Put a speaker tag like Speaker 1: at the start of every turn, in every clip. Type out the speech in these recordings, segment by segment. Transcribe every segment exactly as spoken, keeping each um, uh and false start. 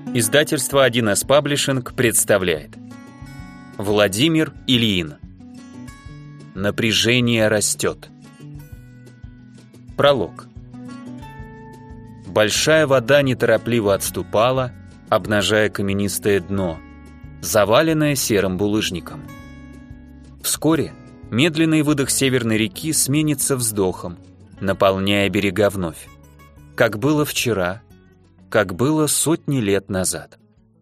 Speaker 1: Издательство один эс Паблишинг представляет. Владимир Ильин. Напряжение растет. Пролог. Большая вода неторопливо отступала, обнажая каменистое дно, заваленное серым булыжником. Вскоре медленный выдох северной реки сменится вздохом, наполняя берега вновь. Как было вчера, как было сотни лет назад.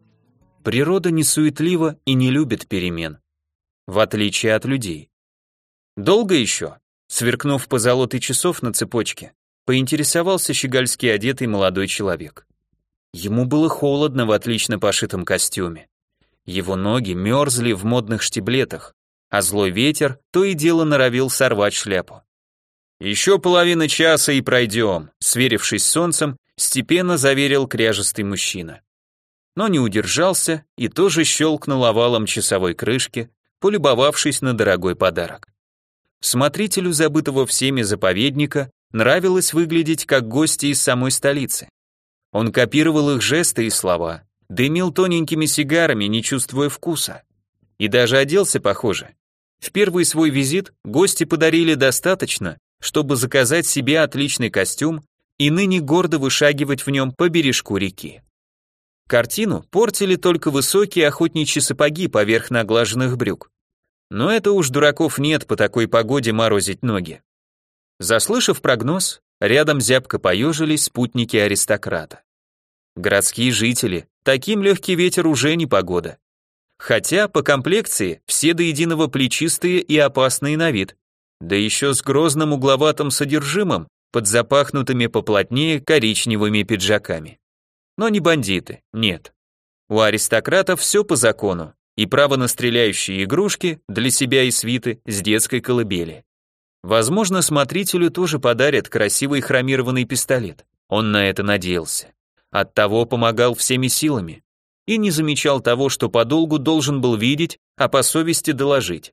Speaker 1: Природа не суетлива и не любит перемен, в отличие от людей. Долго еще, сверкнув позолотой часов на цепочке, поинтересовался щегольски одетый молодой человек. Ему было холодно в отлично пошитом костюме. Его ноги мерзли в модных штиблетах, а злой ветер то и дело норовил сорвать шляпу. «Еще половина часа и пройдем», сверившись с солнцем, степенно заверил кряжестый мужчина. Но не удержался и тоже щелкнул овалом часовой крышки, полюбовавшись на дорогой подарок. Смотрителю забытого всеми заповедника нравилось выглядеть как гости из самой столицы. Он копировал их жесты и слова, дымил тоненькими сигарами, не чувствуя вкуса. И даже оделся похоже. В первый свой визит гости подарили достаточно, чтобы заказать себе отличный костюм и ныне гордо вышагивать в нем по бережку реки. Картину портили только высокие охотничьи сапоги поверх наглаженных брюк. Но это уж дураков нет по такой погоде морозить ноги. Заслышав прогноз, рядом зябко поежились спутники аристократа. Городские жители, таким легкий ветер уже не погода. Хотя по комплекции все до единого плечистые и опасные на вид, да еще с грозным угловатым содержимым, под запахнутыми поплотнее коричневыми пиджаками. Но не бандиты, нет. У аристократов все по закону, и право на стреляющие игрушки для себя и свиты с детской колыбели. Возможно, смотрителю тоже подарят красивый хромированный пистолет. Он на это надеялся. Оттого помогал всеми силами. И не замечал того, что подолгу должен был видеть, а по совести доложить.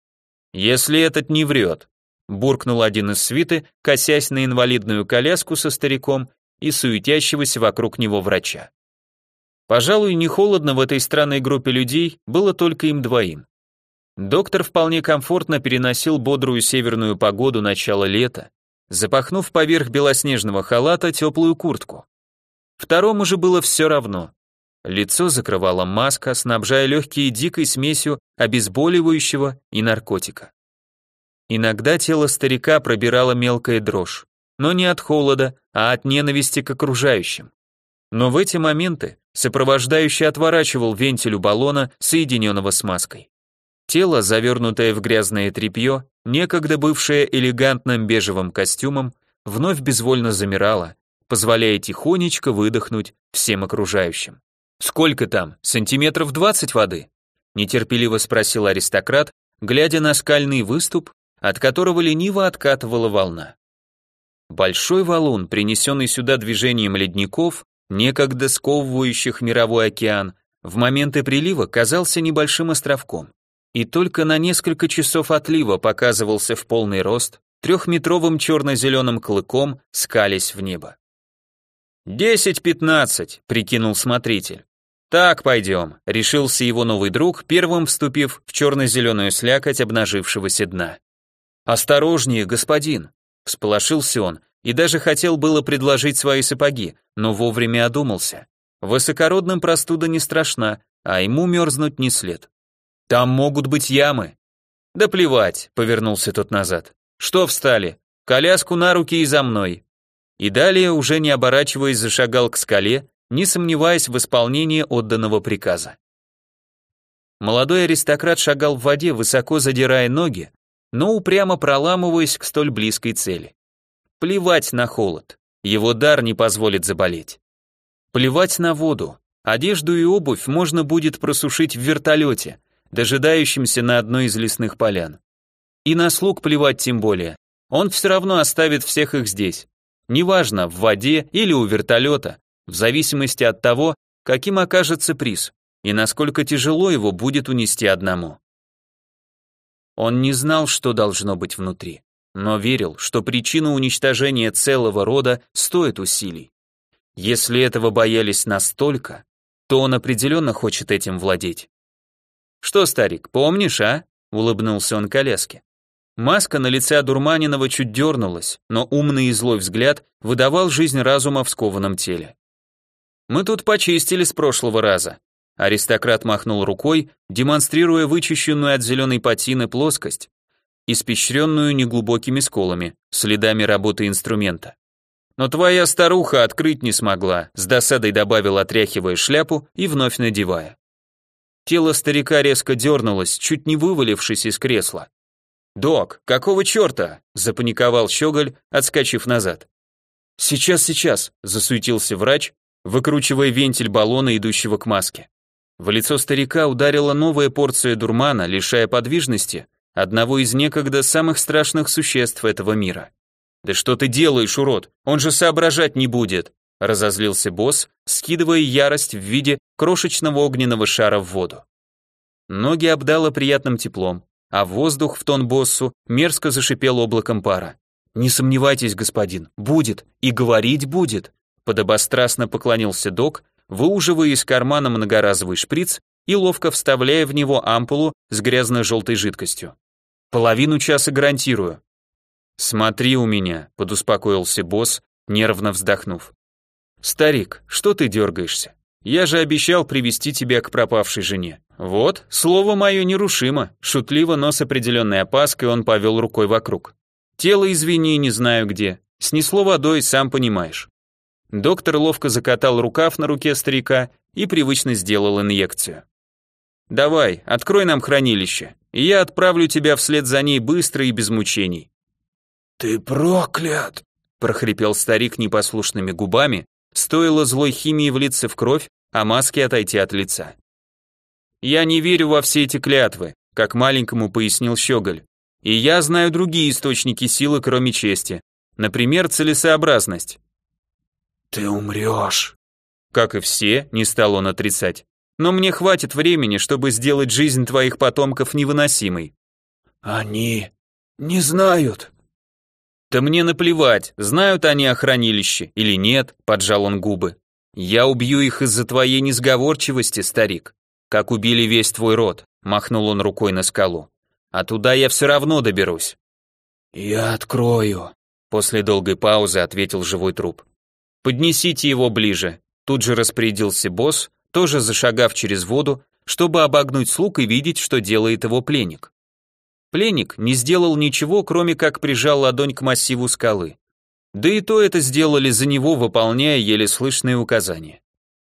Speaker 1: «Если этот не врет», буркнул один из свиты, косясь на инвалидную коляску со стариком и суетящегося вокруг него врача. Пожалуй, не холодно в этой странной группе людей было только им двоим. Доктор вполне комфортно переносил бодрую северную погоду начала лета, запахнув поверх белоснежного халата теплую куртку. Второму же было все равно. Лицо закрывала маска, снабжая легкие дикой смесью обезболивающего и наркотика. Иногда тело старика пробирала мелкая дрожь, но не от холода, а от ненависти к окружающим. Но в эти моменты сопровождающий отворачивал вентиль у баллона, соединенного с маской. Тело, завернутое в грязное тряпье, некогда бывшее элегантным бежевым костюмом, вновь безвольно замирало, позволяя тихонечко выдохнуть всем окружающим. «Сколько там, сантиметров двадцать воды?» нетерпеливо спросил аристократ, глядя на скальный выступ, от которого лениво откатывала волна. Большой валун, принесенный сюда движением ледников, некогда сковывающих мировой океан, в моменты прилива казался небольшим островком, и только на несколько часов отлива показывался в полный рост, трехметровым черно-зеленым клыком скались в небо. «Десять-пятнадцать», — прикинул смотритель. «Так, пойдем», — решился его новый друг, первым вступив в черно-зеленую слякоть обнажившегося дна. «Осторожнее, господин!» — всполошился он и даже хотел было предложить свои сапоги, но вовремя одумался. Высокородным простуда не страшна, а ему мерзнуть не след. «Там могут быть ямы». «Да плевать», — повернулся тот назад. «Что встали? Коляску на руки и за мной». И далее, уже не оборачиваясь, зашагал к скале, не сомневаясь в исполнении отданного приказа. Молодой аристократ шагал в воде, высоко задирая ноги, но упрямо проламываясь к столь близкой цели. Плевать на холод, его дар не позволит заболеть. Плевать на воду, одежду и обувь можно будет просушить в вертолете, дожидающемся на одной из лесных полян. И на слуг плевать тем более, он все равно оставит всех их здесь. Неважно, в воде или у вертолета, в зависимости от того, каким окажется приз, и насколько тяжело его будет унести одному. Он не знал, что должно быть внутри, но верил, что причина уничтожения целого рода стоит усилий. Если этого боялись настолько, то он определенно хочет этим владеть. «Что, старик, помнишь, а?» — улыбнулся он коляске. Маска на лице одурманенного чуть дернулась, но умный и злой взгляд выдавал жизнь разума в скованном теле. «Мы тут почистили с прошлого раза». Аристократ махнул рукой, демонстрируя вычищенную от зеленой патины плоскость, испещренную неглубокими сколами, следами работы инструмента. «Но твоя старуха открыть не смогла», с досадой добавил, отряхивая шляпу и вновь надевая. Тело старика резко дернулось, чуть не вывалившись из кресла. «Док, какого черта?» – запаниковал Щеголь, отскочив назад. «Сейчас, сейчас», – засуетился врач, выкручивая вентиль баллона, идущего к маске. В лицо старика ударила новая порция дурмана, лишая подвижности одного из некогда самых страшных существ этого мира. «Да что ты делаешь, урод? Он же соображать не будет!» – разозлился босс, скидывая ярость в виде крошечного огненного шара в воду. Ноги обдало приятным теплом, а воздух в тон боссу мерзко зашипел облаком пара. «Не сомневайтесь, господин, будет, и говорить будет», подобострастно поклонился док, выуживая из кармана многоразовый шприц и ловко вставляя в него ампулу с грязно-желтой жидкостью. «Половину часа гарантирую». «Смотри у меня», подуспокоился босс, нервно вздохнув. «Старик, что ты дергаешься? Я же обещал привести тебя к пропавшей жене». «Вот, слово мое нерушимо», шутливо, но с определенной опаской он повел рукой вокруг. «Тело, извини, не знаю где. Снесло водой, сам понимаешь». Доктор ловко закатал рукав на руке старика и привычно сделал инъекцию. «Давай, открой нам хранилище, и я отправлю тебя вслед за ней быстро и без мучений».
Speaker 2: «Ты проклят!» – прохрипел старик непослушными губами, стоило злой химии влиться в кровь, а маске отойти от лица.
Speaker 1: «Я не верю во все эти клятвы», как маленькому пояснил Щеголь. «И я знаю другие источники силы, кроме чести. Например, целесообразность».
Speaker 2: «Ты умрешь».
Speaker 1: «Как и все», не стал он отрицать. «Но мне хватит времени, чтобы сделать жизнь твоих потомков невыносимой».
Speaker 2: «Они не знают».
Speaker 1: «Да мне наплевать, знают они о хранилище или нет», поджал он губы. «Я убью их из-за твоей несговорчивости, старик. Как убили весь твой род», махнул он рукой на скалу. «А туда я все равно доберусь».
Speaker 2: «Я открою»,
Speaker 1: после долгой паузы ответил живой труп. «Поднесите его ближе», тут же распорядился босс, тоже зашагав через воду, чтобы обогнуть слуг и видеть, что делает его пленник. Пленник не сделал ничего, кроме как прижал ладонь к массиву скалы. Да и то это сделали за него, выполняя еле слышные указания.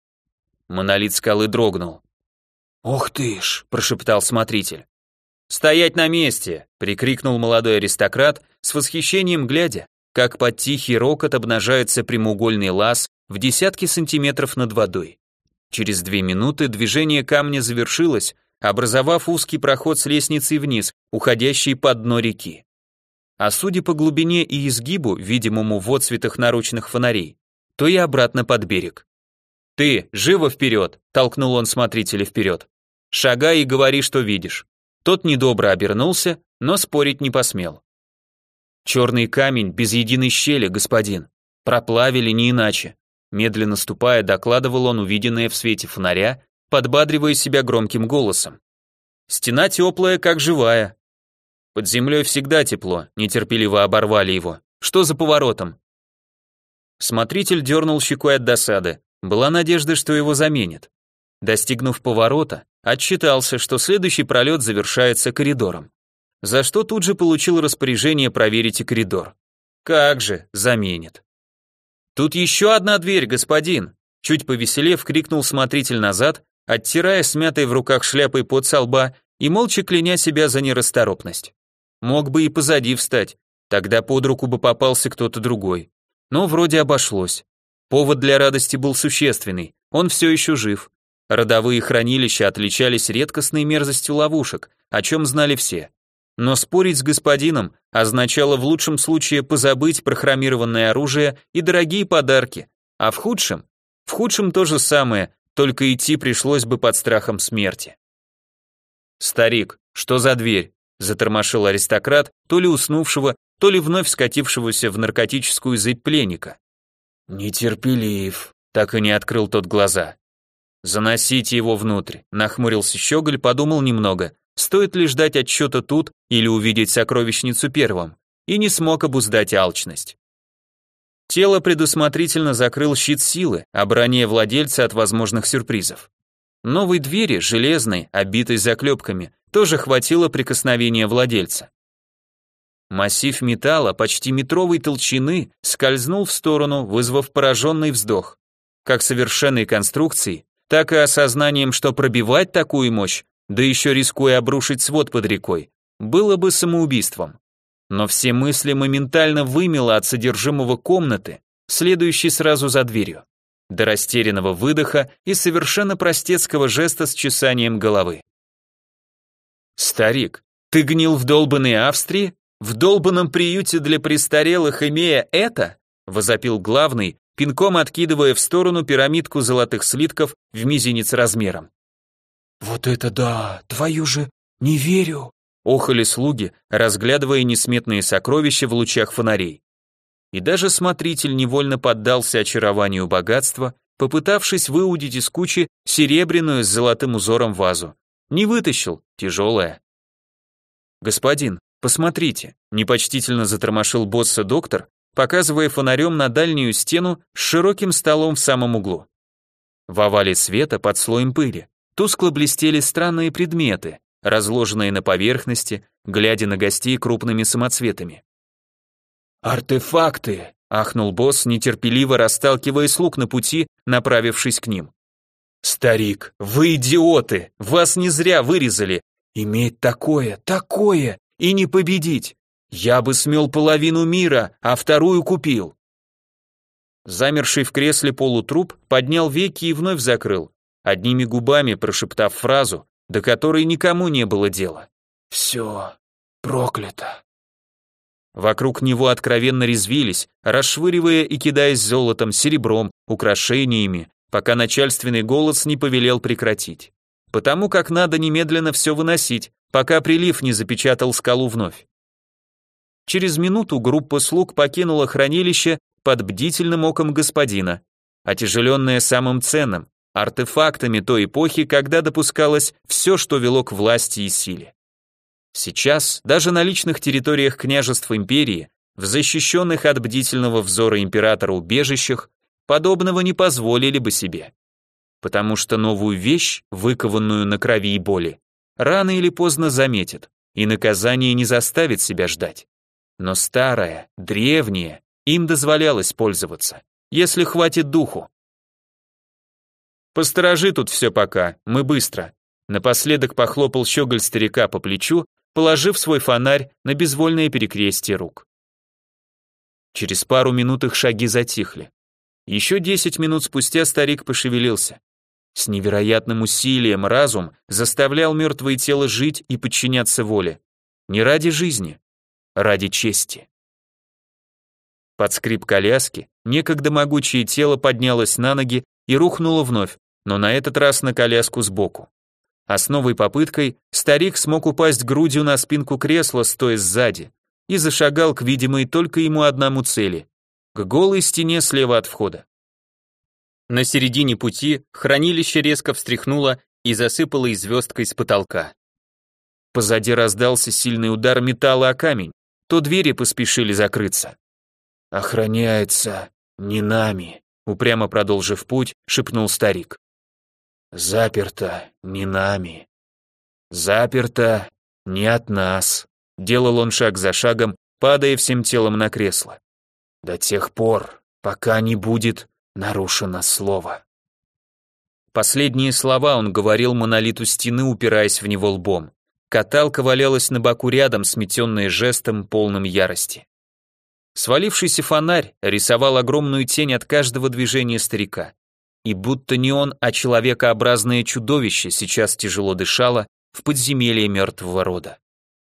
Speaker 1: Монолит скалы дрогнул.
Speaker 2: «Ух ты ж!» –
Speaker 1: прошептал смотритель. «Стоять на месте!» – прикрикнул молодой аристократ, с восхищением глядя, как под тихий рокот обнажается прямоугольный лаз в десятки сантиметров над водой. Через две минуты движение камня завершилось, образовав узкий проход с лестницей вниз, уходящий под дно реки. А судя по глубине и изгибу, видимому в отсветах наручных фонарей, то и обратно под берег. «Ты, живо вперед!» – толкнул он смотрителя вперед. «Шагай и говори, что видишь». Тот недобро обернулся, но спорить не посмел. «Черный камень без единой щели, господин. Проплавили не иначе», медленно ступая, докладывал он увиденное в свете фонаря, подбадривая себя громким голосом. «Стена теплая, как живая». «Под землей всегда тепло», нетерпеливо оборвали его. «Что за поворотом?» Смотритель дернул щекой от досады. Была надежда, что его заменят. Достигнув поворота, отчитался, что следующий пролет завершается коридором. За что тут же получил распоряжение проверить и коридор. Как же, заменит. «Тут еще одна дверь, господин!» Чуть повеселев, крикнул смотритель назад, оттирая смятой в руках шляпой пот со лба и молча кляня себя за нерасторопность. Мог бы и позади встать, тогда под руку бы попался кто-то другой. Но вроде обошлось. Повод для радости был существенный, он все еще жив. Родовые хранилища отличались редкостной мерзостью ловушек, о чем знали все. Но спорить с господином означало в лучшем случае позабыть про хромированное оружие и дорогие подарки, а в худшем, в худшем то же самое, только идти пришлось бы под страхом смерти. «Старик, что за дверь?» – затормошил аристократ, то ли уснувшего, то ли вновь скатившегося в наркотическую зыбь пленника.
Speaker 2: «Нетерпелив»,
Speaker 1: так и не открыл тот глаза. «Заносите его внутрь», — нахмурился Щеголь, подумал немного, стоит ли ждать отчета тут или увидеть сокровищницу первым, и не смог обуздать алчность. Тело предусмотрительно закрыл щит силы, обороняя владельца от возможных сюрпризов. Новой двери, железной, обитой заклепками, тоже хватило прикосновения владельца. Массив металла почти метровой толщины скользнул в сторону, вызвав пораженный вздох. Как совершенной конструкцией, так и осознанием, что пробивать такую мощь, да еще рискуя обрушить свод под рекой, было бы самоубийством. Но все мысли моментально вымело от содержимого комнаты, следующей сразу за дверью, до растерянного выдоха и совершенно простецкого жеста с чесанием головы. «Старик, ты гнил в долбанной Австрии? В долбанном приюте для престарелых, имея это?» — возопил главный, пинком откидывая в сторону пирамидку золотых слитков в мизинец размером.
Speaker 2: «Вот это да! Твою же... не верю!»
Speaker 1: Охали слуги, разглядывая несметные сокровища в лучах фонарей. И даже смотритель невольно поддался очарованию богатства, попытавшись выудить из кучи серебряную с золотым узором вазу. Не вытащил, тяжелая. «Господин, посмотрите», — непочтительно затормошил босса доктор, показывая фонарем на дальнюю стену с широким столом в самом углу. В овале света под слоем пыли тускло блестели странные предметы, разложенные на поверхности, глядя на гостей крупными самоцветами.
Speaker 2: «Артефакты!» —
Speaker 1: ахнул босс, нетерпеливо расталкивая слуг на пути, направившись к ним. «Старик, вы идиоты! Вас не зря вырезали! Иметь такое, такое, и не победить! Я бы смел половину мира, а вторую купил!» Замерший в кресле полутруп поднял веки и вновь закрыл, одними губами прошептав фразу, до которой никому не было дела.
Speaker 2: «Все проклято».
Speaker 1: Вокруг него откровенно резвились, расшвыривая и кидаясь золотом, серебром, украшениями, пока начальственный голос не повелел прекратить. Потому как надо немедленно все выносить, пока прилив не запечатал скалу вновь. Через минуту группа слуг покинула хранилище под бдительным оком господина, отяжеленная самым ценным, артефактами той эпохи, когда допускалось все, что вело к власти и силе. Сейчас, даже на личных территориях княжеств империи, в защищенных от бдительного взора императора убежищах, подобного не позволили бы себе. Потому что новую вещь, выкованную на крови и боли, рано или поздно заметят, и наказание не заставит себя ждать. Но старое, древнее, им дозволялось пользоваться, если хватит духу. «Посторожи тут все пока, мы быстро», напоследок похлопал щеголь старика по плечу, положив свой фонарь на безвольное перекрестие рук. Через пару минут их шаги затихли. Еще десять минут спустя старик пошевелился. С невероятным усилием разум заставлял мертвое тело жить и подчиняться воле. Не ради жизни, ради чести. Под скрип коляски некогда могучее тело поднялось на ноги и рухнуло вновь, но на этот раз на коляску сбоку. А с новой попыткой старик смог упасть грудью на спинку кресла, стоя сзади, и зашагал к видимой только ему одному цели — к голой стене слева от входа. На середине пути хранилище резко встряхнуло и засыпало звездкой с потолка. Позади раздался сильный удар металла о камень, то двери поспешили закрыться.
Speaker 2: «Охраняется не нами», —
Speaker 1: упрямо продолжив путь, шепнул старик.
Speaker 2: «Заперто не нами.
Speaker 1: Заперто не от нас», — делал он шаг за шагом, падая всем телом на кресло.
Speaker 2: «До тех пор, пока не будет нарушено слово».
Speaker 1: Последние слова он говорил монолиту стены, упираясь в него лбом. Каталка валялась на боку рядом, сметенная жестом, полным ярости. Свалившийся фонарь рисовал огромную тень от каждого движения старика. И будто не он, а человекообразное чудовище сейчас тяжело дышало в подземелье мертвого рода.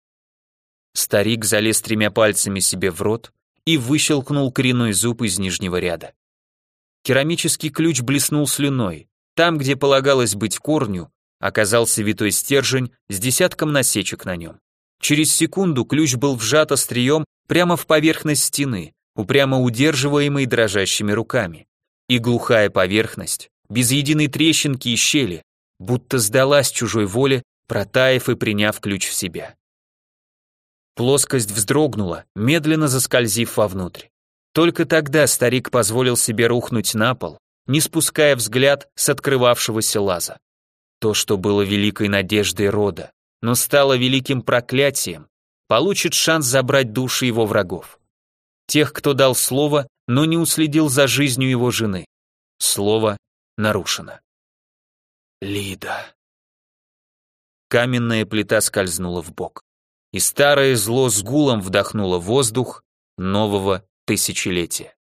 Speaker 1: Старик залез тремя пальцами себе в рот и выщелкнул коренной зуб из нижнего ряда. Керамический ключ блеснул слюной. Там, где полагалось быть корню, оказался витой стержень с десятком насечек на нем. Через секунду ключ был вжат острием прямо в поверхность стены, упрямо удерживаемой дрожащими руками. И глухая поверхность без единой трещинки и щели, будто сдалась чужой воле, протаив и приняв ключ в себя. Плоскость вздрогнула, медленно заскользив вовнутрь. Только тогда старик позволил себе рухнуть на пол, не спуская взгляд с открывавшегося лаза. То, что было великой надеждой рода, но стало великим проклятием, получит шанс забрать души его врагов. Тех, кто дал слово, но не уследил за жизнью его жены. Слово нарушено. Лида. Каменная плита скользнула вбок, и старое зло с гулом вдохнуло воздух нового тысячелетия.